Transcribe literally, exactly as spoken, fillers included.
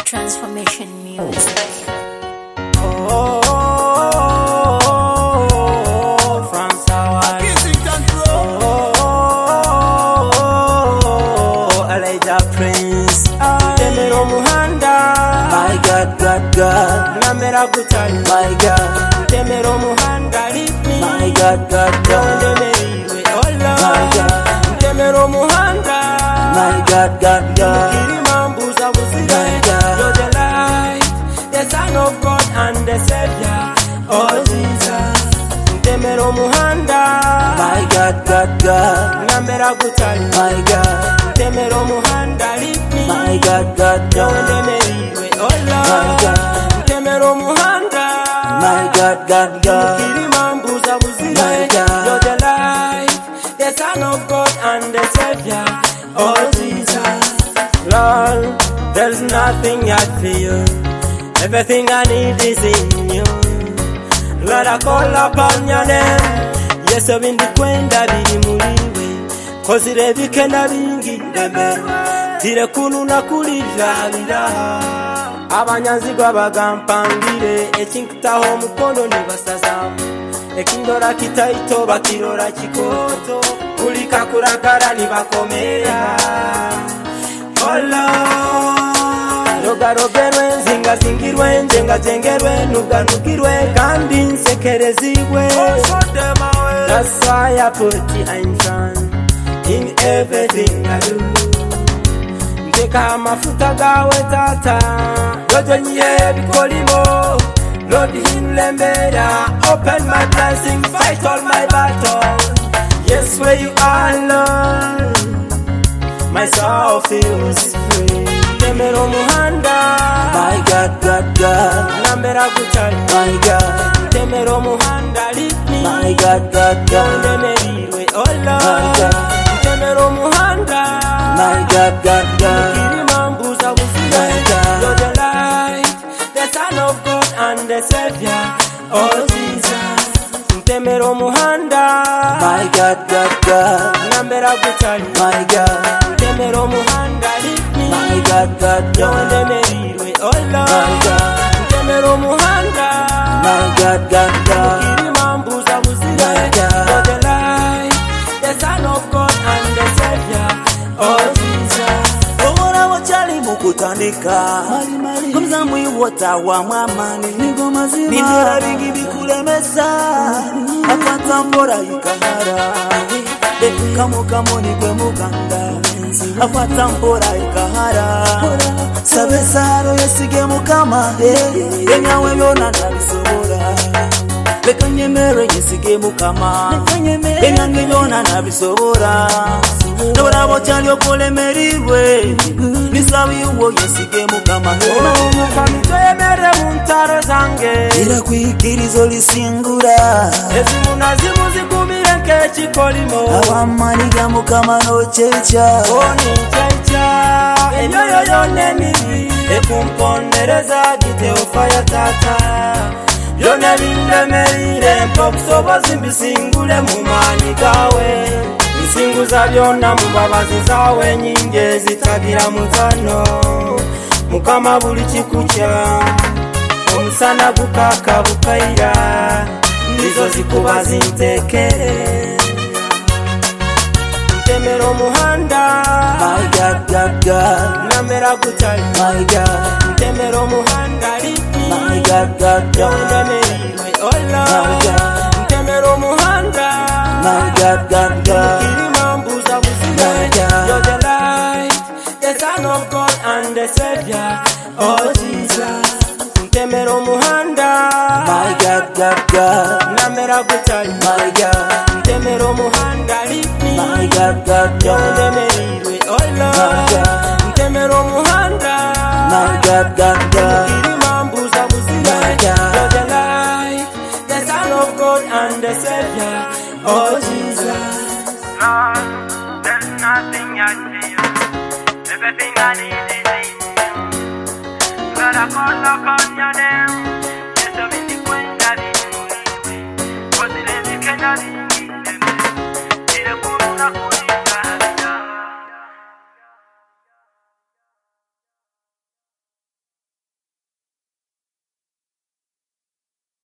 Transformation music. Oh, from Sawa. Oh, Elijah Prince. Temero Muhanda. My God, God, God. Namera Gutali. My God. Temero Muhanda. Lead me. My God, God, God. Oh Lord. My God. Temero Muhanda. My God, God, God. Kirimambuza Buzira. My God. You're the light, the Son of God and the Savior. Oh Jesus. Temero Muhanda. My God, God, God. Namera Gutali. My God. Temero Muhanda. Lead me. My God, God, God. Oh Lord. Temero Muhanda. My God, God, God. Kirimambuza Buzira. My God. You're the light, the Son of God and the Savior. Oh Jesus. Lord, there's nothing I fear. Everything I need is in you. Lord, I call upon your name. Yes, I've been the queen that be muliwe. Cause it every can have been given. Tire kunu na kulira lira. Abanyanzigwa bagampangire. Echinkitaho mukondo ni basazamu. Ekindora kitaito bakirora chikoto. Kulika kuragara ni bakomera. Oh Lord. Rogarogerwe, zinga zingirwe, njenga jengerwe, nuga nugirwe, kandi nsekerezibwe. That's why I put the Einstein in everything I do. Ndeka mafuta gawe tata, dojo nye bikolimo. Lord hinlembera, open my blessings, fight all my battles. Yes, where you are, Lord, my soul feels free. Temero Muhanda. My God, God, God. Namera Gutali. My God. Temero Muhanda. Lead me. My God, God, God. Oh Lord. Temero Muhanda. My God, God, God. Kirimambuza Buzira. My God. You're the light, the Son of God and the Savior. Oh Jesus. Temero Muhanda. My God, God, God. Namera Gutali. My God. Temero Muhanda. Lead me. My God, God, God. Oh Lord. Temero Muhanda. My God, God, God. Kirimambuza Buzira. My God. You're the light, the Son of God and the Savior. Oh Jesus. Obora wachali mukutandika Kumzambu iwota wa mwamani Nigo mazima Bindera bingi bikulemesa Afata mbora ikahara Kamo kamo nigwe muganda Afata mbora ikahara Sabesaro yesige mukama Yenyawe yona nabisobora Beka nyemere yesige mukama Yenyange yona nabisobora Nobora bochali okulemerirwe Nisabi uwo yesige mukama Mukamito yemere muntaro zange Ira kwikirizo lisingura Ezimu na zimu zigumire nkechikolimo Awamaniga mukama no checha Oni checha Enyoyo yone nibi Ekumpondereza giteofa ya tata Yone lindemerire Mpoksobozi mbisingule mumani gawe Nsinguza byonna mubabazi zawe nyingi zitagira muzano Mukama buli kikucha Omusana gukaka bukaira Nizo zikuba zintekere Temero Muhanda. My God, God, God. Namera Gutali. My God. Temero Muhanda. Lead me. My God, God, God. Oh Lord. Temero Muhanda. My God, God, God. Kirimambuza Buzira. My God. You're the light, the Son of God and the Savior. Oh Jesus. Temero Muhanda. My God, God, God. Namera Gutali. My God. Temero Muhanda. Lead me. My God, God, God. Oh Lord. Temero Muhanda. My God, God, God. Kirimambuza Buzira. My God. You're the light, the Son of God and the Savior. Oh Jesus. Lord, there's nothing I feel. Everything I need is in you. Lord, I call upon your name.